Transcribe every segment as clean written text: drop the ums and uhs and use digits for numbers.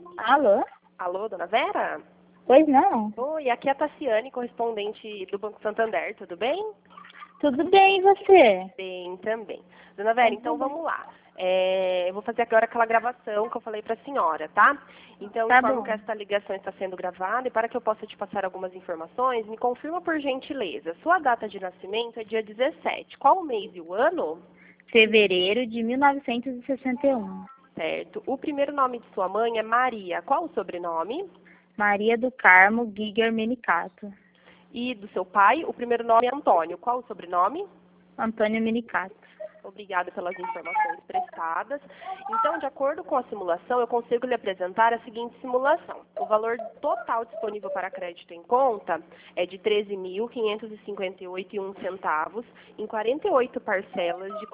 Alô? Alô, dona Vera? Pois não. Oi, aqui é a Tassiane, correspondente do Banco Santander, tudo bem? Tudo bem, e você? Bem, também. Dona Vera, então vamos lá. Eu vou fazer agora aquela gravação que eu falei para a senhora, tá? Então, Tá informo bom. que esta ligação está sendo gravada e para que eu possa te passar algumas informações, me confirma por gentileza. Sua data de nascimento é dia 17. Qual o mês e o ano? Fevereiro de 1961. Certo. O primeiro nome de sua mãe é Maria. Qual o sobrenome? Maria do Carmo Giger Menicato. E do seu pai, o primeiro nome é Antônio. Qual o sobrenome? Antônio Menicato. Obrigada pelas informações prestadas. Então, de acordo com a simulação, eu consigo lhe apresentar a seguinte simulação. O valor total disponível para crédito em conta é de R$ 13.558,01 em 48 parcelas de R$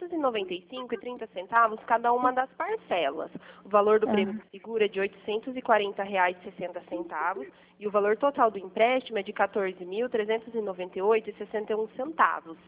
495,30 cada uma das parcelas. O valor do prêmio do seguro é de R$ 840,60 e o valor total do empréstimo é de R$ 14.398,61.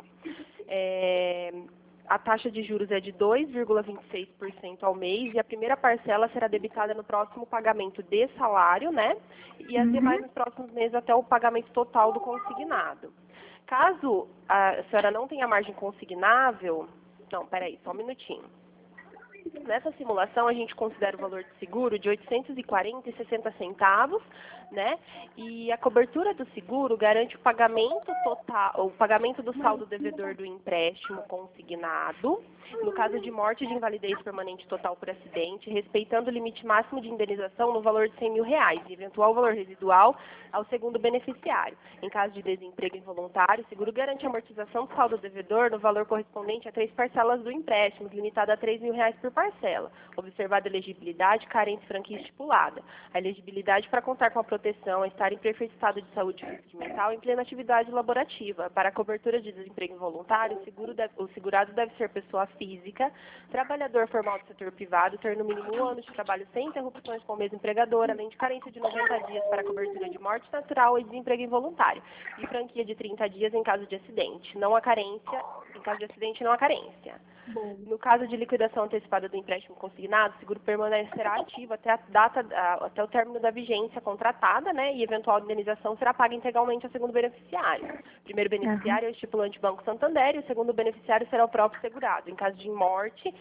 A taxa de juros é de 2,26% ao mês e a primeira parcela será debitada no próximo pagamento de salário, né? E as demais nos próximos meses até o pagamento total do consignado. Caso a senhora não tenha margem consignável... Não, peraí, só um minutinho. Nessa simulação, a gente considera o valor de seguro de R$ 840,60, né? E a cobertura do seguro garante o pagamento total, o pagamento do saldo devedor do empréstimo consignado, no caso de morte de invalidez permanente total por acidente, respeitando o limite máximo de indenização no valor de R$ 100 mil e eventual valor residual ao segundo beneficiário. Em caso de desemprego involuntário, o seguro garante a amortização do saldo devedor no valor correspondente a 3 parcelas do empréstimo, limitado a R$ 3 mil por parcela, observada a elegibilidade, carência e franquia estipulada. A elegibilidade para contar com a proteção é estar em perfeito estado de saúde física e mental em plena atividade laborativa. Para a cobertura de desemprego involuntário, o segurado deve ser pessoa física, trabalhador formal do setor privado, ter no mínimo 1 ano de trabalho sem interrupções com o mesmo empregador, além de carência de 90 dias para a cobertura de morte natural e desemprego involuntário, e franquia de 30 dias em caso de acidente. Não há carência, em caso de acidente não há carência. No caso de liquidação antecipada do empréstimo consignado, o seguro permanecerá ativo até até o término da vigência contratada, né? E eventual indenização será paga integralmente ao segundo beneficiário. O primeiro beneficiário é o estipulante Banco Santander e o segundo beneficiário será o próprio segurado. Em caso de morte,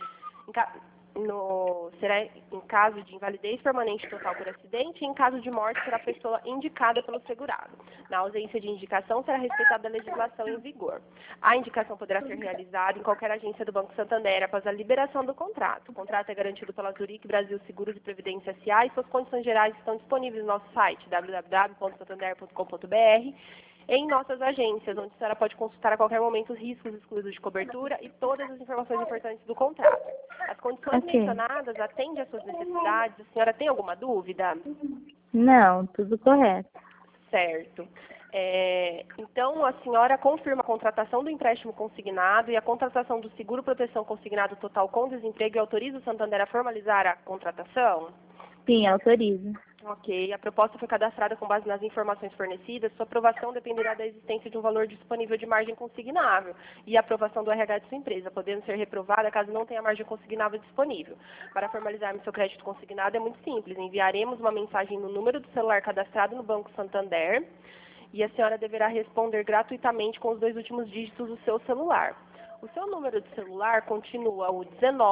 será em caso de invalidez permanente total por acidente e em caso de morte será a pessoa indicada pelo segurado. Na ausência de indicação, será respeitada a legislação em vigor. A indicação poderá ser realizada em qualquer agência do Banco Santander após a liberação do contrato. O contrato é garantido pela Zurich Brasil Seguros e Previdência S.A. e suas condições gerais estão disponíveis no nosso site www.santander.com.br em nossas agências, onde a senhora pode consultar a qualquer momento os riscos excluídos de cobertura e todas as informações importantes do contrato. As condições mencionadas atendem às suas necessidades? A senhora tem alguma dúvida? Não, tudo correto. Certo. Então, a senhora confirma a contratação do empréstimo consignado e a contratação do seguro proteção consignado total com desemprego e autoriza o Santander a formalizar a contratação? Sim, autorizo. Ok. A proposta foi cadastrada com base nas informações fornecidas. Sua aprovação dependerá da existência de um valor disponível de margem consignável e a aprovação do RH de sua empresa, podendo ser reprovada caso não tenha margem consignável disponível. Para formalizarmos seu crédito consignado é muito simples. Enviaremos uma mensagem no número do celular cadastrado no Banco Santander e a senhora deverá responder gratuitamente com os 2 últimos dígitos do seu celular. O seu número de celular continua o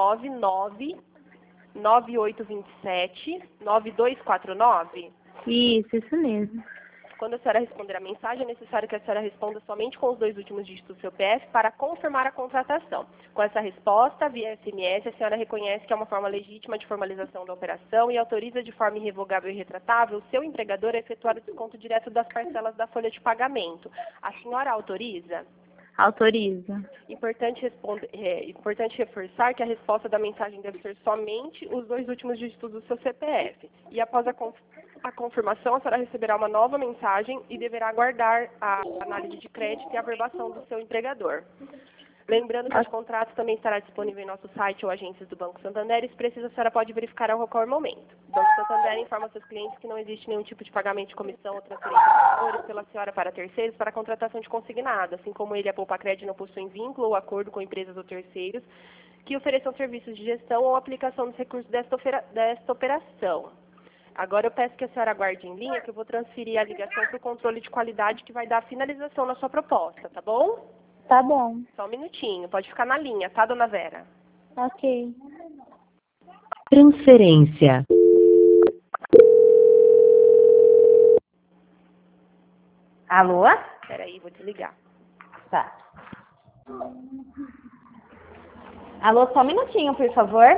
1999827-9249? Isso mesmo. Quando a senhora responder a mensagem, é necessário que a senhora responda somente com os 2 últimos dígitos do seu PF para confirmar a contratação. Com essa resposta, via SMS, a senhora reconhece que é uma forma legítima de formalização da operação e autoriza de forma irrevogável e retratável o seu empregador a efetuar o desconto direto das parcelas da folha de pagamento. A senhora autoriza? Autorizo. Importante reforçar que a resposta da mensagem deve ser somente os 2 últimos dígitos do seu CPF. E após a confirmação, a senhora receberá uma nova mensagem e deverá aguardar a análise de crédito e a averbação do seu empregador. Lembrando que os contratos também estará disponível em nosso site ou agências do Banco Santander e, se precisa, a senhora pode verificar a qualquer momento. O Banco Santander informa seus clientes que não existe nenhum tipo de pagamento de comissão ou transferência de valores pela senhora para terceiros para a contratação de consignado, assim como ele e a Poupa Crédito não possuem vínculo ou acordo com empresas ou terceiros que ofereçam serviços de gestão ou aplicação dos recursos desta operação. Agora eu peço que a senhora aguarde em linha, que eu vou transferir a ligação para o controle de qualidade que vai dar finalização na sua proposta, tá bom? Tá bom. Só um minutinho, pode ficar na linha, tá, dona Vera? Ok. Transferência. Alô? Peraí, vou desligar. Tá. Alô, só um minutinho, por favor.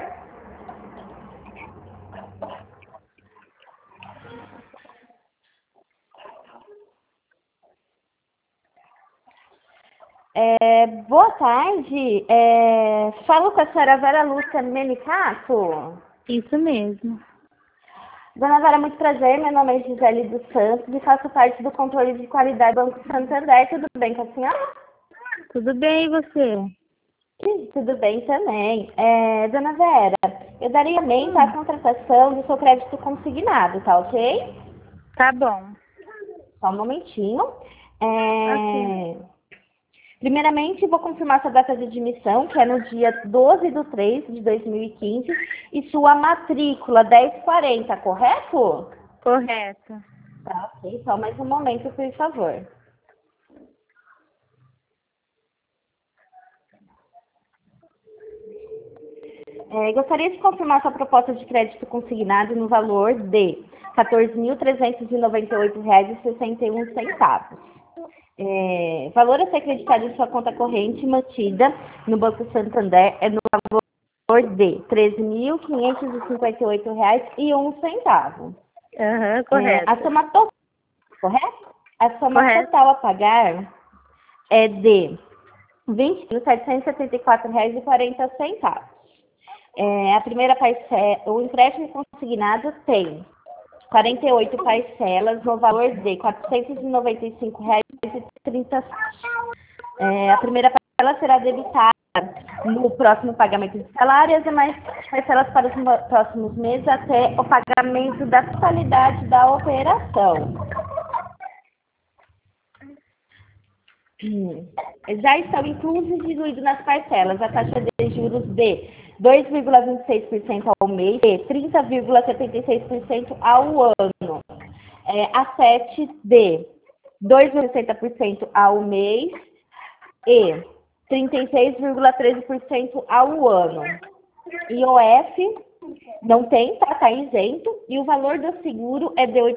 Boa tarde. Falo com a senhora Vera Lúcia Menicato. Isso mesmo. Dona Vera, muito prazer. Meu nome é Gisele dos Santos e faço parte do controle de qualidade do Banco Santander. Tudo bem com a senhora? Tudo bem, e você? Tudo bem também. Dona Vera, eu daria mente à contratação do seu crédito consignado, tá ok? Tá bom. Só um momentinho. Ok. Primeiramente, vou confirmar sua data de admissão, que é no dia 12/3/2015, e sua matrícula 1040, correto? Correto. Tá, ok. Só mais um momento, por favor. Gostaria de confirmar sua proposta de crédito consignado no valor de R$ 14.398,61. Valor a ser acreditado em sua conta corrente mantida no Banco Santander é no valor de R$ 13.558,01. Correto. A soma total, correto? A soma total a pagar é de R$ 20.774,40. A primeira parcela, o empréstimo consignado tem 48 parcelas no valor de R$ 495,30. A primeira parcela será debitada no próximo pagamento de salário e as demais parcelas para os próximos meses até o pagamento da totalidade da operação. Já estão inclusos e diluídos nas parcelas a taxa de juros de 2,26% ao mês e 30,76% ao ano. A 7 de 2,60% ao mês e 36,13% ao ano. IOF não tem, tá isento, e o valor do seguro é de R$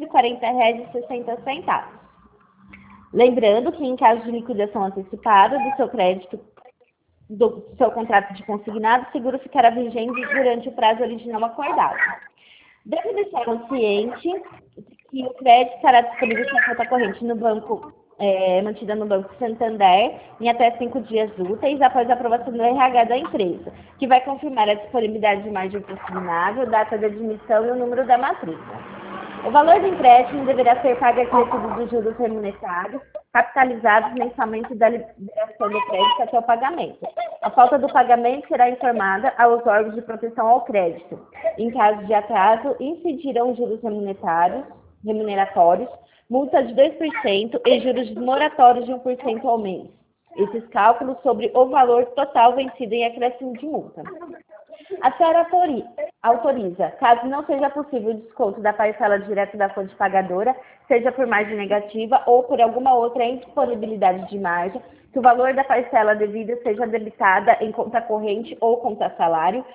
840,60. Lembrando que em caso de liquidação antecipada do seu crédito, do seu contrato de consignado, o seguro ficará vigente durante o prazo original acordado. Deve deixar ciente que o crédito estará disponível em sua conta corrente no banco, mantida no Banco Santander, em até 5 dias úteis após a aprovação do RH da empresa, que vai confirmar a disponibilidade de margem consignável, data de admissão e o número da matrícula. O valor do empréstimo deverá ser pago acrescido dos juros remunerados, capitalizados mensalmente da liberação do crédito até o pagamento. A falta do pagamento será informada aos órgãos de proteção ao crédito. Em caso de atraso, incidirão juros remuneratórios, multa de 2% e juros moratórios de 1% ao mês. Esses cálculos sobre o valor total vencido em acréscimo de multa. A senhora autoriza, caso não seja possível o desconto da parcela direta da fonte pagadora, seja por margem negativa ou por alguma outra indisponibilidade de margem, que o valor da parcela devida seja debitada em conta corrente ou conta salário,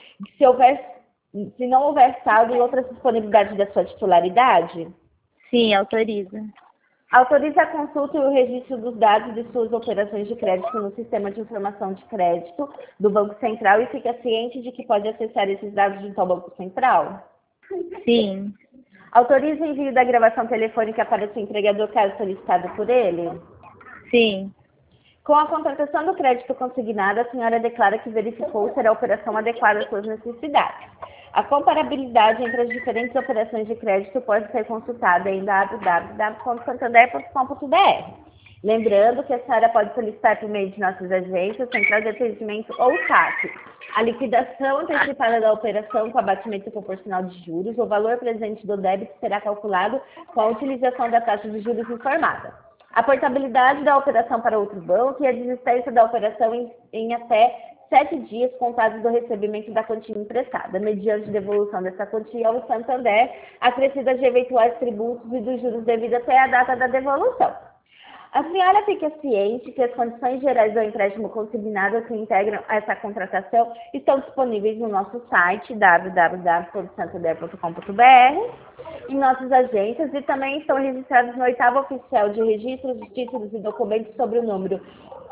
se não houver saldo em outras disponibilidades da sua titularidade? Sim, autoriza. Autoriza a consulta e o registro dos dados de suas operações de crédito no Sistema de Informação de Crédito do Banco Central e fica ciente de que pode acessar esses dados junto ao Banco Central? Sim. Autoriza o envio da gravação telefônica para o seu empregador caso solicitado por ele? Sim. Com a contratação do crédito consignado, a senhora declara que verificou ser a operação adequada às suas necessidades. A comparabilidade entre as diferentes operações de crédito pode ser consultada em www.santander.com.br. Lembrando que a senhora pode solicitar por meio de nossas agências, central de atendimento ou CAC, a liquidação antecipada da operação com abatimento proporcional de juros. O valor presente do débito será calculado com a utilização da taxa de juros informada. A portabilidade da operação para outro banco e a desistência da operação em até 7 dias contados do recebimento da quantia emprestada, mediante devolução dessa quantia ao Santander, acrescida de eventuais tributos e dos juros devidos até a data da devolução. A senhora fica ciente que as condições gerais do empréstimo consignado que integram essa contratação estão disponíveis no nosso site www.santander.com.br, em nossas agências e também estão registrados no 8º Oficial de Registros de Títulos e Documentos sobre o número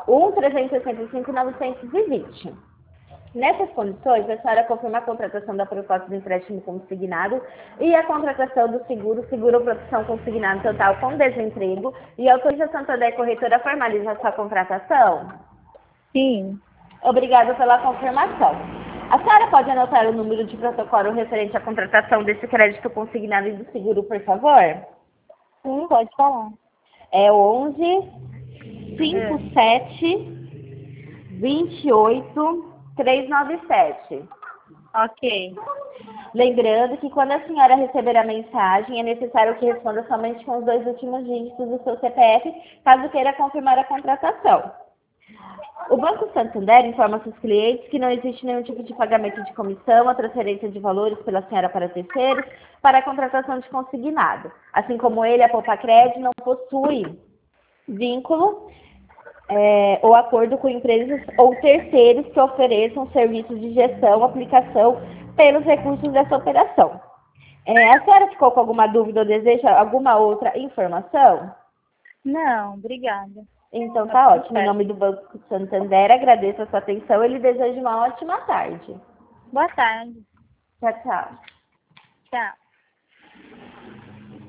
1.365.920. Nessas condições, a senhora confirma a contratação da proposta do empréstimo consignado e a contratação do seguro-proteção consignado total com desemprego e autoriza a Santander Corretora a formalizar sua contratação? Sim. Obrigada pela confirmação. A senhora pode anotar o número de protocolo referente à contratação desse crédito consignado e do seguro, por favor? Sim, pode falar. É 11 57 28 397. Ok. Lembrando que quando a senhora receber a mensagem, é necessário que responda somente com os 2 últimos dígitos do seu CPF, caso queira confirmar a contratação. O Banco Santander informa seus clientes que não existe nenhum tipo de pagamento de comissão ou transferência de valores pela senhora para terceiros para a contratação de consignado. Assim como ele, a Poupa-Cred não possui vínculo ou acordo com empresas ou terceiros que ofereçam serviços de gestão, aplicação pelos recursos dessa operação. A senhora ficou com alguma dúvida ou deseja alguma outra informação? Não, obrigada. Então tá ótimo. Em nome do Banco Santander, agradeço a sua atenção e lhe desejo uma ótima tarde. Boa tarde. Tchau, tchau. Tchau.